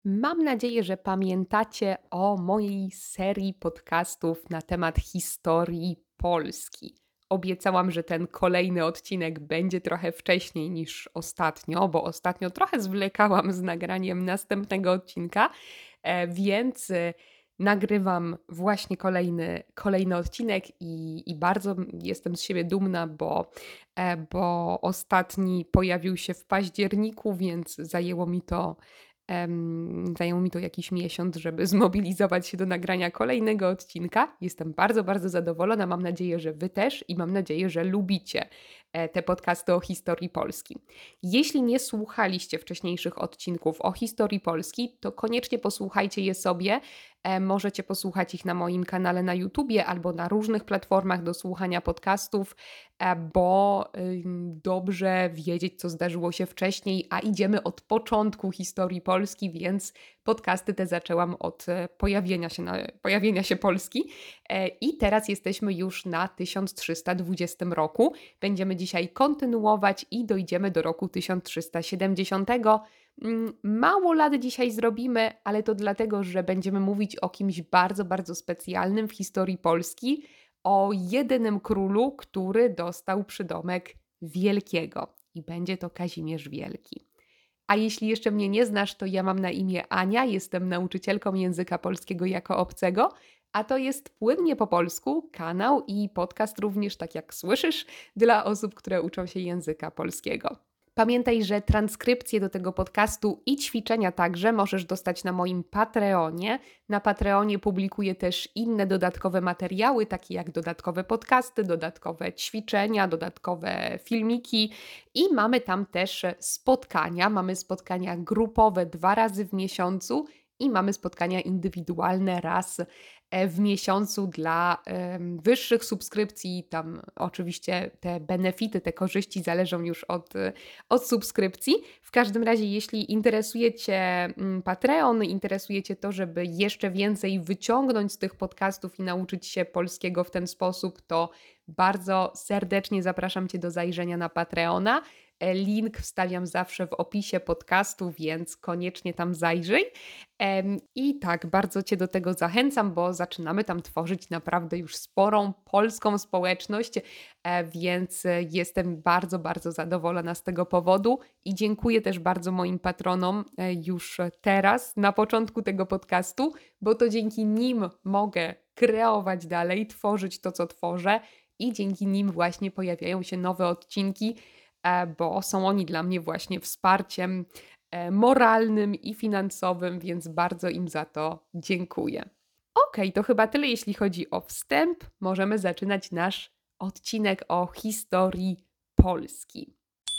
Mam nadzieję, że pamiętacie o mojej serii podcastów na temat historii Polski. Obiecałam, że ten kolejny odcinek będzie trochę wcześniej niż ostatnio, bo ostatnio trochę zwlekałam z nagraniem następnego odcinka, więc nagrywam właśnie kolejny odcinek i bardzo jestem z siebie dumna, bo ostatni pojawił się w październiku, więc zajęło mi to jakiś miesiąc, żeby zmobilizować się do nagrania kolejnego odcinka. Jestem bardzo, bardzo zadowolona. Mam nadzieję, że Wy też i mam nadzieję, że lubicie te podcasty o historii Polski. Jeśli nie słuchaliście wcześniejszych odcinków o historii Polski, to koniecznie posłuchajcie je sobie. Możecie posłuchać ich na moim kanale na YouTubie albo na różnych platformach do słuchania podcastów, bo dobrze wiedzieć, co zdarzyło się wcześniej, a idziemy od początku historii Polski, więc podcasty te zaczęłam od pojawienia się Polski. I teraz jesteśmy już na 1320 roku. Będziemy dzisiaj kontynuować i dojdziemy do roku 1370. Mało lat dzisiaj zrobimy, ale to dlatego, że będziemy mówić o kimś bardzo, bardzo specjalnym w historii Polski, o jedynym królu, który dostał przydomek Wielkiego. I będzie to Kazimierz Wielki. A jeśli jeszcze mnie nie znasz, to ja mam na imię Ania, jestem nauczycielką języka polskiego jako obcego, a to jest Płynnie po polsku, kanał i podcast również, tak jak słyszysz, dla osób, które uczą się języka polskiego. Pamiętaj, że transkrypcje do tego podcastu i ćwiczenia także możesz dostać na moim Patreonie. Na Patreonie publikuję też inne dodatkowe materiały, takie jak dodatkowe podcasty, dodatkowe ćwiczenia, dodatkowe filmiki i mamy tam też spotkania. Mamy spotkania grupowe 2 razy w miesiącu i mamy spotkania indywidualne raz w miesiącu dla wyższych subskrypcji. Tam oczywiście te benefity, te korzyści zależą już od subskrypcji. W każdym razie, jeśli interesuje Cię Patreon, interesuje Cię to, żeby jeszcze więcej wyciągnąć z tych podcastów i nauczyć się polskiego w ten sposób, to bardzo serdecznie zapraszam Cię do zajrzenia na Patreona. Link wstawiam zawsze w opisie podcastu, więc koniecznie tam zajrzyj. I tak, bardzo Cię do tego zachęcam, bo zaczynamy tam tworzyć naprawdę już sporą polską społeczność, więc jestem bardzo, bardzo zadowolona z tego powodu i dziękuję też bardzo moim patronom już teraz, na początku tego podcastu, bo to dzięki nim mogę kreować dalej, tworzyć to, co tworzę i dzięki nim właśnie pojawiają się nowe odcinki, bo są oni dla mnie właśnie wsparciem moralnym i finansowym, więc bardzo im za to dziękuję. Okej, to chyba tyle, jeśli chodzi o wstęp. Możemy zaczynać nasz odcinek o historii Polski.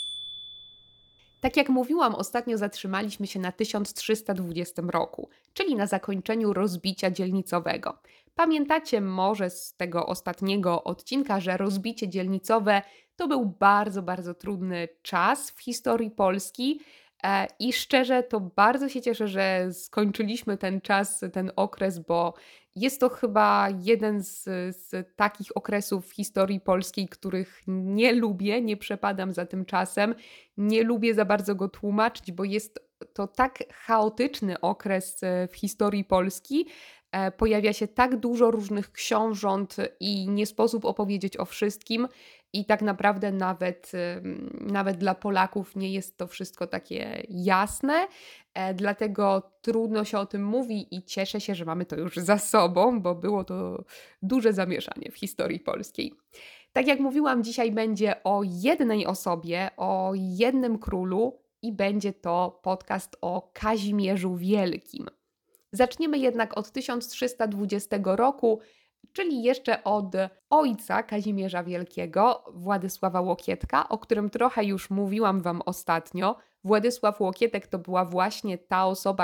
Tak jak mówiłam, ostatnio zatrzymaliśmy się na 1320 roku, czyli na zakończeniu rozbicia dzielnicowego. Pamiętacie może z tego ostatniego odcinka, że rozbicie dzielnicowe to był bardzo, bardzo trudny czas w historii Polski i szczerze to bardzo się cieszę, że skończyliśmy ten czas, ten okres, bo jest to chyba jeden z takich okresów w historii polskiej, których nie lubię, nie przepadam za tym czasem. Nie lubię za bardzo go tłumaczyć, bo jest to tak chaotyczny okres w historii Polski. Pojawia się tak dużo różnych książąt i nie sposób opowiedzieć o wszystkim. I tak naprawdę nawet dla Polaków nie jest to wszystko takie jasne, dlatego trudno się o tym mówi i cieszę się, że mamy to już za sobą, bo było to duże zamieszanie w historii polskiej. Tak jak mówiłam, dzisiaj będzie o jednej osobie, o jednym królu i będzie to podcast o Kazimierzu Wielkim. Zaczniemy jednak od 1320 roku, czyli jeszcze od ojca Kazimierza Wielkiego, Władysława Łokietka, o którym trochę już mówiłam Wam ostatnio. Władysław Łokietek to była właśnie ta osoba,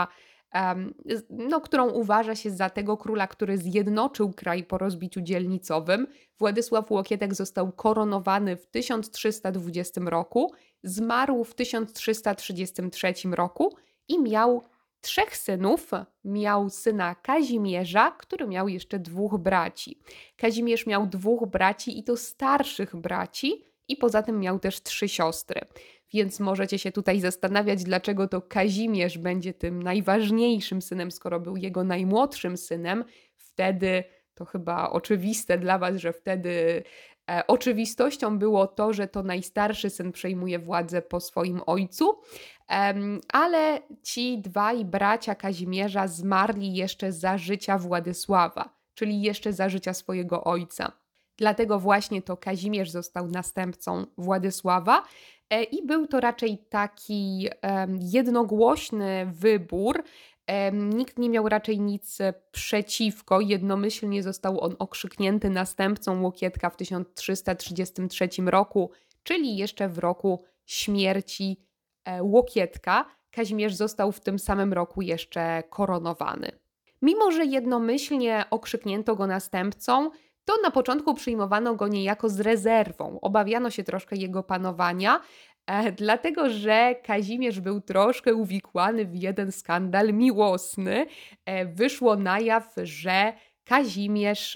którą uważa się za tego króla, który zjednoczył kraj po rozbiciu dzielnicowym. Władysław Łokietek został koronowany w 1320 roku, zmarł w 1333 roku i miał 3 synów. Miał syna Kazimierza, który miał jeszcze 2 braci. Kazimierz miał 2 braci i to starszych braci i poza tym miał też 3 siostry. Więc możecie się tutaj zastanawiać, dlaczego to Kazimierz będzie tym najważniejszym synem, skoro był jego najmłodszym synem. Wtedy to chyba oczywiste dla was, że wtedy oczywistością było to, że to najstarszy syn przejmuje władzę po swoim ojcu, ale ci dwaj bracia Kazimierza zmarli jeszcze za życia Władysława, czyli jeszcze za życia swojego ojca. Dlatego właśnie to Kazimierz został następcą Władysława i był to raczej taki jednogłośny wybór. Nikt nie miał raczej nic przeciwko. Jednomyślnie został on okrzyknięty następcą Łokietka w 1333 roku, czyli jeszcze w roku śmierci Łokietka. Kazimierz został w tym samym roku jeszcze koronowany. Mimo że jednomyślnie okrzyknięto go następcą, to na początku przyjmowano go niejako z rezerwą. Obawiano się troszkę jego panowania, dlatego że Kazimierz był troszkę uwikłany w jeden skandal miłosny. Wyszło na jaw, że Kazimierz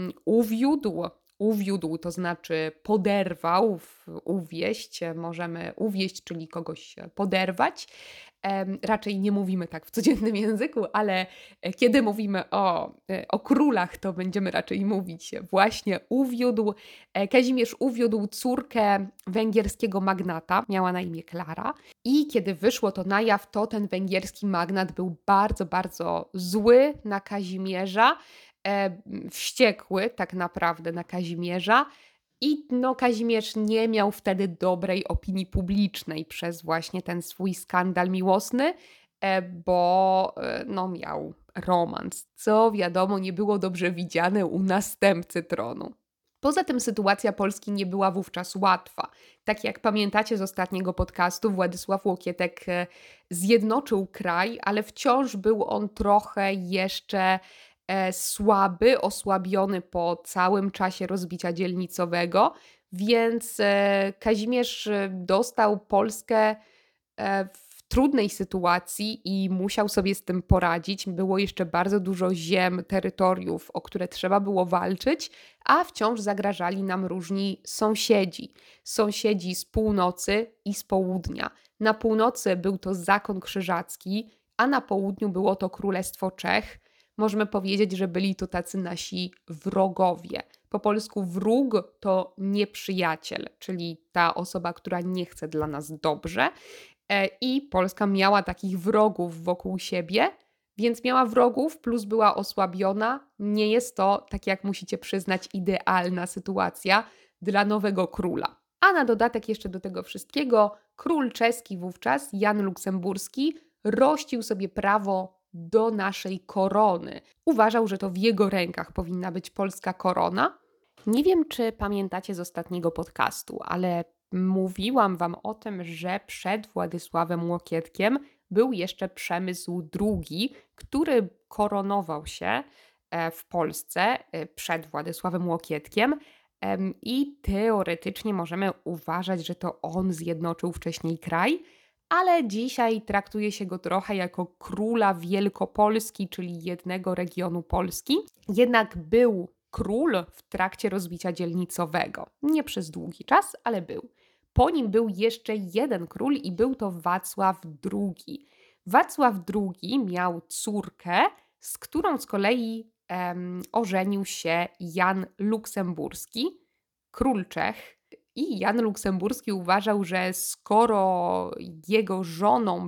uwiódł, to znaczy poderwał, uwieść, możemy uwieść, czyli kogoś poderwać. Raczej nie mówimy tak w codziennym języku, ale kiedy mówimy o królach, to będziemy raczej mówić właśnie uwiódł. Kazimierz uwiódł córkę węgierskiego magnata, miała na imię Klara i kiedy wyszło to na jaw, to ten węgierski magnat był bardzo, bardzo zły na Kazimierza, wściekły tak naprawdę na Kazimierza. I Kazimierz nie miał wtedy dobrej opinii publicznej przez właśnie ten swój skandal miłosny, bo miał romans, co wiadomo nie było dobrze widziane u następcy tronu. Poza tym sytuacja Polski nie była wówczas łatwa. Tak jak pamiętacie z ostatniego podcastu, Władysław Łokietek zjednoczył kraj, ale wciąż był on trochę jeszcze słaby, osłabiony po całym czasie rozbicia dzielnicowego, więc Kazimierz dostał Polskę w trudnej sytuacji i musiał sobie z tym poradzić. Było jeszcze bardzo dużo ziem, terytoriów, o które trzeba było walczyć, a wciąż zagrażali nam różni sąsiedzi. Sąsiedzi z północy i z południa. Na północy był to zakon krzyżacki, a na południu było to Królestwo Czech. Możemy powiedzieć, że byli to tacy nasi wrogowie. Po polsku wróg to nieprzyjaciel, czyli ta osoba, która nie chce dla nas dobrze. I Polska miała takich wrogów wokół siebie, więc miała wrogów plus była osłabiona. Nie jest to, tak jak musicie przyznać, idealna sytuacja dla nowego króla. A na dodatek jeszcze do tego wszystkiego król czeski wówczas, Jan Luksemburski, rościł sobie prawo do naszej korony. Uważał, że to w jego rękach powinna być polska korona. Nie wiem, czy pamiętacie z ostatniego podcastu, ale mówiłam wam o tym, że przed Władysławem Łokietkiem był jeszcze Przemysł II, który koronował się w Polsce przed Władysławem Łokietkiem i teoretycznie możemy uważać, że to on zjednoczył wcześniej kraj, ale dzisiaj traktuje się go trochę jako króla Wielkopolski, czyli jednego regionu Polski. Jednak był król w trakcie rozbicia dzielnicowego. Nie przez długi czas, ale był. Po nim był jeszcze jeden król i był to Wacław II. Wacław II miał córkę, z którą z kolei ożenił się Jan Luksemburski, król Czech. I Jan Luksemburski uważał, że skoro jego żoną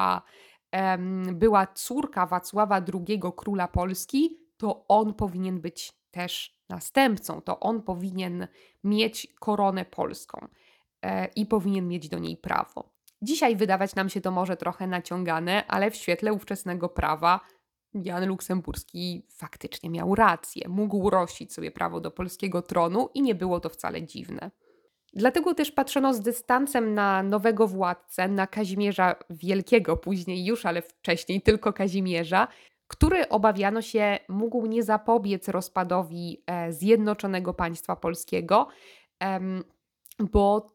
była córka Wacława II, króla Polski, to on powinien być też następcą, to on powinien mieć koronę polską i powinien mieć do niej prawo. Dzisiaj wydawać nam się to może trochę naciągane, ale w świetle ówczesnego prawa Jan Luksemburski faktycznie miał rację. Mógł rościć sobie prawo do polskiego tronu i nie było to wcale dziwne. Dlatego też patrzono z dystansem na nowego władcę, na Kazimierza Wielkiego, później już, ale wcześniej tylko Kazimierza, który obawiano się mógł nie zapobiec rozpadowi zjednoczonego państwa polskiego, bo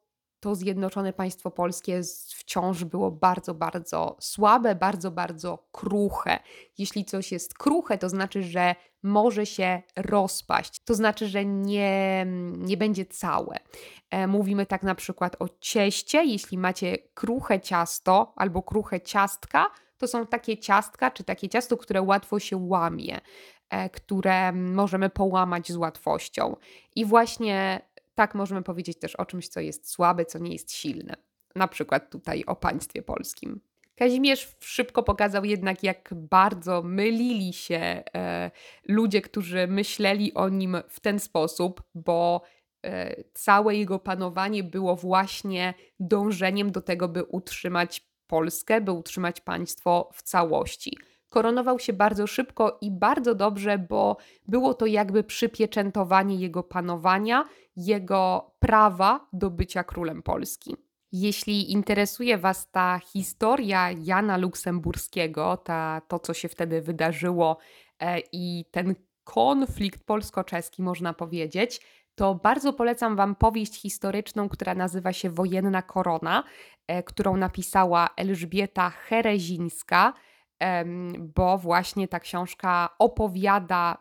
to Zjednoczone Państwo Polskie wciąż było bardzo, bardzo słabe, bardzo, bardzo kruche. Jeśli coś jest kruche, to znaczy, że może się rozpaść, to znaczy, że nie będzie całe. Mówimy tak na przykład o cieście. Jeśli macie kruche ciasto albo kruche ciastka, to są takie ciastka czy takie ciasto, które łatwo się łamie, które możemy połamać z łatwością. I właśnie tak możemy powiedzieć też o czymś, co jest słabe, co nie jest silne. Na przykład tutaj o państwie polskim. Kazimierz szybko pokazał jednak, jak bardzo mylili się ludzie, którzy myśleli o nim w ten sposób, bo całe jego panowanie było właśnie dążeniem do tego, by utrzymać Polskę, by utrzymać państwo w całości. Koronował się bardzo szybko i bardzo dobrze, bo było to jakby przypieczętowanie jego panowania, jego prawa do bycia królem Polski. Jeśli interesuje Was ta historia Jana Luksemburskiego, to co się wtedy wydarzyło i ten konflikt polsko-czeski, można powiedzieć, to bardzo polecam Wam powieść historyczną, która nazywa się Wojenna Korona, którą napisała Elżbieta Herezińska, bo właśnie ta książka opowiada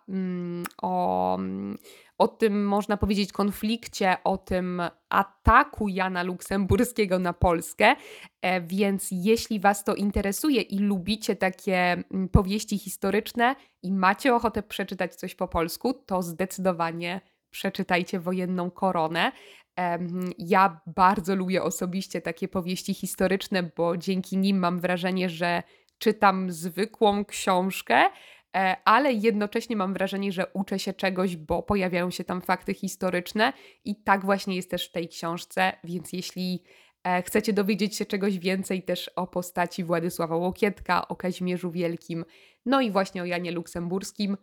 o tym, można powiedzieć, konflikcie, o tym ataku Jana Luksemburskiego na Polskę, więc jeśli Was to interesuje i lubicie takie powieści historyczne i macie ochotę przeczytać coś po polsku, to zdecydowanie przeczytajcie Wojenną Koronę. Ja bardzo lubię osobiście takie powieści historyczne, bo dzięki nim mam wrażenie, że czytam zwykłą książkę, ale jednocześnie mam wrażenie, że uczę się czegoś, bo pojawiają się tam fakty historyczne i tak właśnie jest też w tej książce, więc jeśli chcecie dowiedzieć się czegoś więcej też o postaci Władysława Łokietka, o Kazimierzu Wielkim, no i właśnie o Janie Luksemburskim,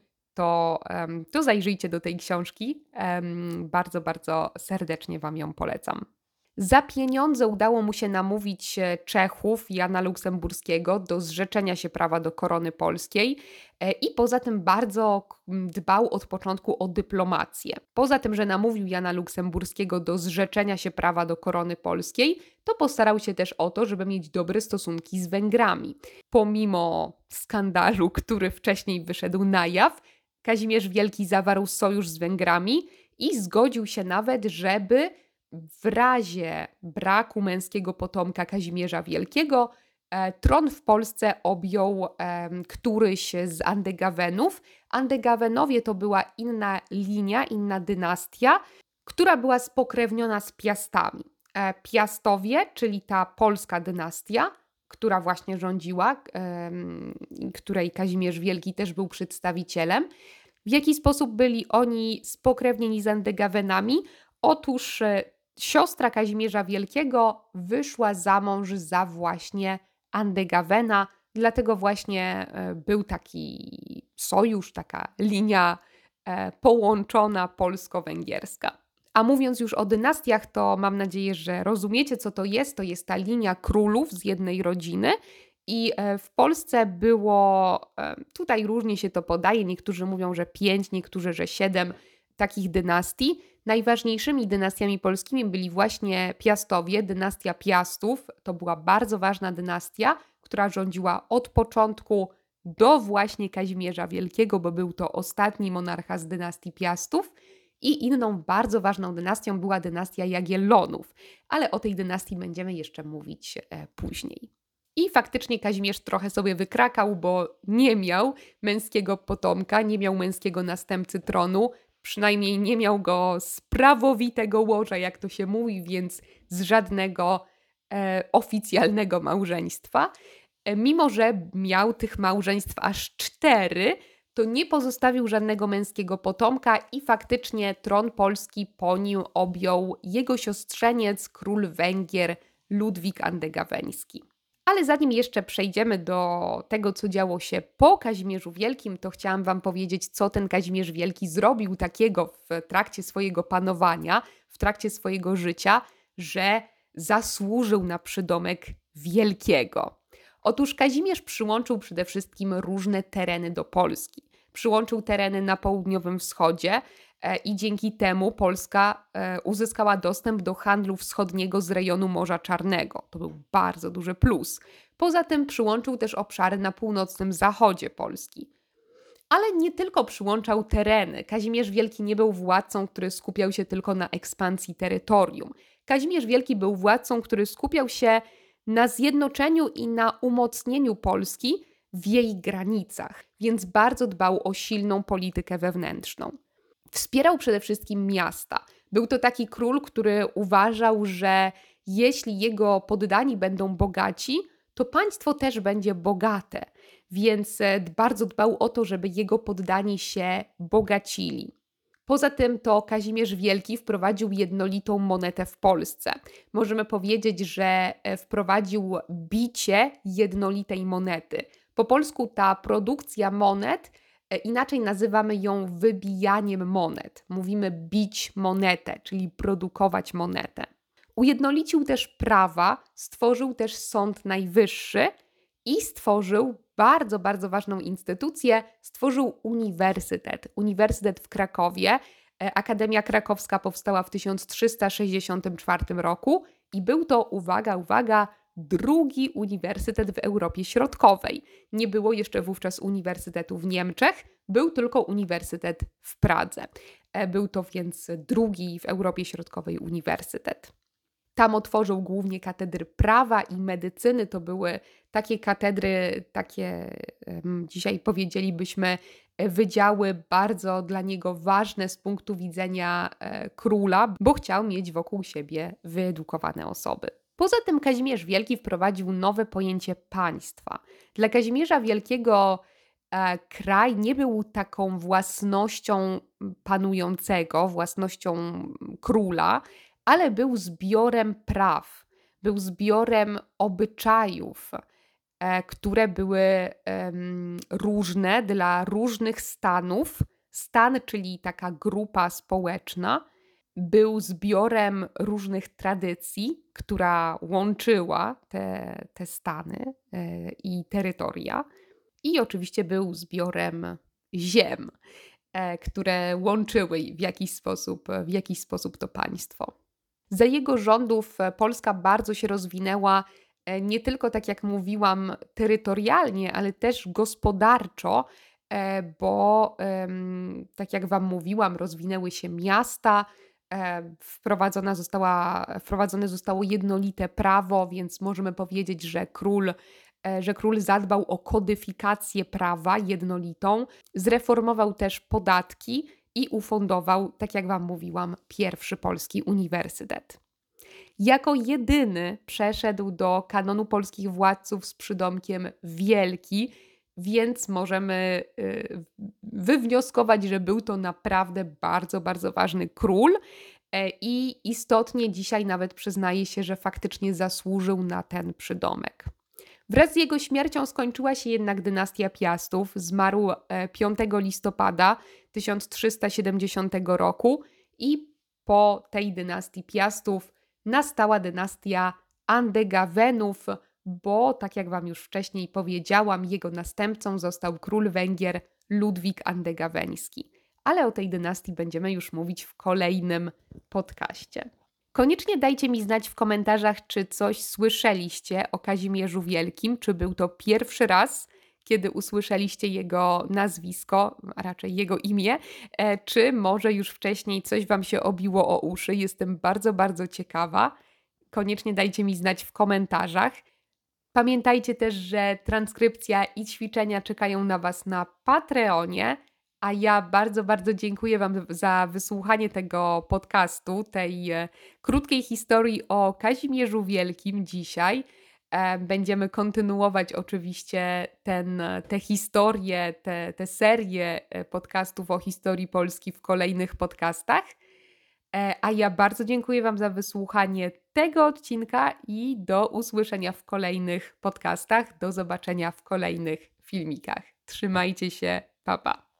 to zajrzyjcie do tej książki. Bardzo, bardzo serdecznie Wam ją polecam. Za pieniądze udało mu się namówić Czechów, Jana Luksemburskiego, do zrzeczenia się prawa do korony polskiej i poza tym bardzo dbał od początku o dyplomację. Poza tym, że namówił Jana Luksemburskiego do zrzeczenia się prawa do korony polskiej, to postarał się też o to, żeby mieć dobre stosunki z Węgrami. Pomimo skandalu, który wcześniej wyszedł na jaw, Kazimierz Wielki zawarł sojusz z Węgrami i zgodził się nawet, żeby w razie braku męskiego potomka Kazimierza Wielkiego tron w Polsce objął któryś z Andegawenów. Andegawenowie to była inna linia, inna dynastia, która była spokrewniona z Piastami. Piastowie, czyli ta polska dynastia, która właśnie rządziła, której Kazimierz Wielki też był przedstawicielem. W jaki sposób byli oni spokrewnieni z Andegawenami? Otóż siostra Kazimierza Wielkiego wyszła za mąż za właśnie Andegawena, dlatego właśnie był taki sojusz, taka linia połączona polsko-węgierska. A mówiąc już o dynastiach, to mam nadzieję, że rozumiecie, co to jest. To jest ta linia królów z jednej rodziny i w Polsce było, tutaj różnie się to podaje, niektórzy mówią, że 5, niektórzy, że 7 takich dynastii. Najważniejszymi dynastiami polskimi byli właśnie Piastowie, dynastia Piastów. To była bardzo ważna dynastia, która rządziła od początku do właśnie Kazimierza Wielkiego, bo był to ostatni monarcha z dynastii Piastów. I inną bardzo ważną dynastią była dynastia Jagiellonów, ale o tej dynastii będziemy jeszcze mówić później. I faktycznie Kazimierz trochę sobie wykrakał, bo nie miał męskiego potomka, nie miał męskiego następcy tronu, przynajmniej nie miał go z prawowitego łoża, jak to się mówi, więc z żadnego oficjalnego małżeństwa. Mimo że miał tych małżeństw aż 4, to nie pozostawił żadnego męskiego potomka i faktycznie tron Polski po nim objął jego siostrzeniec, król Węgier Ludwik Andegaweński. Ale zanim jeszcze przejdziemy do tego, co działo się po Kazimierzu Wielkim, to chciałam Wam powiedzieć, co ten Kazimierz Wielki zrobił takiego w trakcie swojego panowania, w trakcie swojego życia, że zasłużył na przydomek Wielkiego. Otóż Kazimierz przyłączył przede wszystkim różne tereny do Polski. Przyłączył tereny na południowym wschodzie, i dzięki temu Polska uzyskała dostęp do handlu wschodniego z rejonu Morza Czarnego. To był bardzo duży plus. Poza tym przyłączył też obszary na północnym zachodzie Polski. Ale nie tylko przyłączał tereny. Kazimierz Wielki nie był władcą, który skupiał się tylko na ekspansji terytorium. Kazimierz Wielki był władcą, który skupiał się na zjednoczeniu i na umocnieniu Polski w jej granicach, więc bardzo dbał o silną politykę wewnętrzną. Wspierał przede wszystkim miasta. Był to taki król, który uważał, że jeśli jego poddani będą bogaci, to państwo też będzie bogate, więc bardzo dbał o to, żeby jego poddani się bogacili. Poza tym to Kazimierz Wielki wprowadził jednolitą monetę w Polsce. Możemy powiedzieć, że wprowadził bicie jednolitej monety. Po polsku ta produkcja monet, inaczej nazywamy ją wybijaniem monet. Mówimy bić monetę, czyli produkować monetę. Ujednolicił też prawa, stworzył też Sąd Najwyższy i stworzył bardzo, bardzo ważną instytucję, stworzył Uniwersytet w Krakowie. Akademia Krakowska powstała w 1364 roku i był to, uwaga, drugi uniwersytet w Europie Środkowej. Nie było jeszcze wówczas uniwersytetu w Niemczech, był tylko uniwersytet w Pradze. Był to więc drugi w Europie Środkowej uniwersytet. Tam otworzył głównie katedry prawa i medycyny. To były takie katedry, dzisiaj powiedzielibyśmy, wydziały bardzo dla niego ważne z punktu widzenia króla, bo chciał mieć wokół siebie wyedukowane osoby. Poza tym Kazimierz Wielki wprowadził nowe pojęcie państwa. Dla Kazimierza Wielkiego kraj nie był taką własnością panującego, własnością króla, ale był zbiorem praw, był zbiorem obyczajów, które były różne dla różnych stanów. Stan, czyli taka grupa społeczna, był zbiorem różnych tradycji, która łączyła te stany i terytoria. I oczywiście był zbiorem ziem, które łączyły w jakiś sposób to państwo. Za jego rządów Polska bardzo się rozwinęła nie tylko, tak jak mówiłam, terytorialnie, ale też gospodarczo, bo tak jak Wam mówiłam, rozwinęły się miasta, wprowadzone zostało jednolite prawo, więc możemy powiedzieć, że król zadbał o kodyfikację prawa jednolitą, zreformował też podatki i ufundował, tak jak Wam mówiłam, pierwszy polski uniwersytet. Jako jedyny przeszedł do kanonu polskich władców z przydomkiem Wielki, więc możemy wywnioskować, że był to naprawdę bardzo, bardzo ważny król i istotnie dzisiaj nawet przyznaje się, że faktycznie zasłużył na ten przydomek. Wraz z jego śmiercią skończyła się jednak dynastia Piastów. Zmarł 5 listopada 1370 roku i po tej dynastii Piastów nastała dynastia Andegawenów, bo tak jak Wam już wcześniej powiedziałam, jego następcą został król Węgier Ludwik Andegaweński. Ale o tej dynastii będziemy już mówić w kolejnym podcaście. Koniecznie dajcie mi znać w komentarzach, czy coś słyszeliście o Kazimierzu Wielkim, czy był to pierwszy raz, kiedy usłyszeliście jego nazwisko, a raczej jego imię, czy może już wcześniej coś Wam się obiło o uszy. Jestem bardzo, bardzo ciekawa. Koniecznie dajcie mi znać w komentarzach. Pamiętajcie też, że transkrypcja i ćwiczenia czekają na Was na Patreonie, a ja bardzo, bardzo dziękuję Wam za wysłuchanie tego podcastu, tej krótkiej historii o Kazimierzu Wielkim dzisiaj. Będziemy kontynuować oczywiście tę historię, tę serię podcastów o historii Polski w kolejnych podcastach. A ja bardzo dziękuję Wam za wysłuchanie tego odcinka i do usłyszenia w kolejnych podcastach. Do zobaczenia w kolejnych filmikach. Trzymajcie się, pa pa!